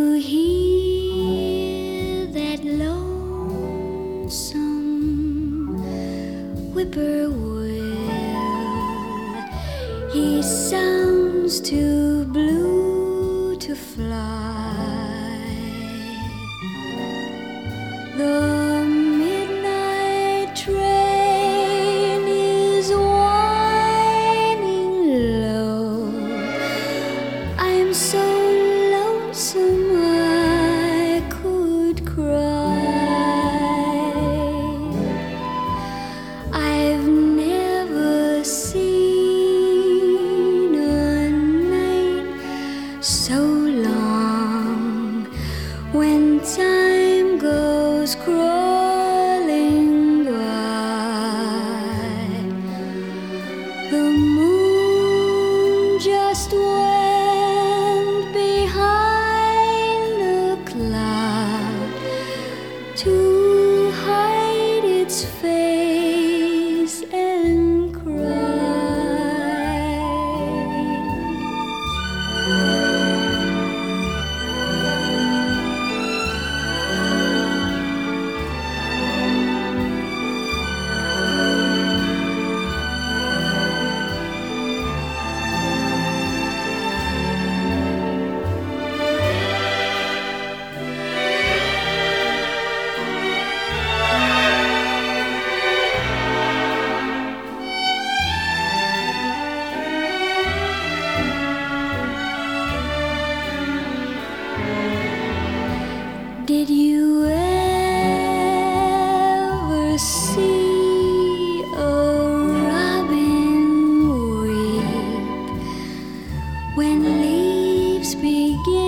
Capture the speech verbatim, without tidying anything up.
you hear that lonesome whippoorwill? He sounds too blue to fly. The midnight train is whining low. I'm so lonesome I could cry. I've never seen a night so long when time goes crawling by. The moon just went behind a cloud to hide its face and cry. Did you ever see a robin weep when leaves begin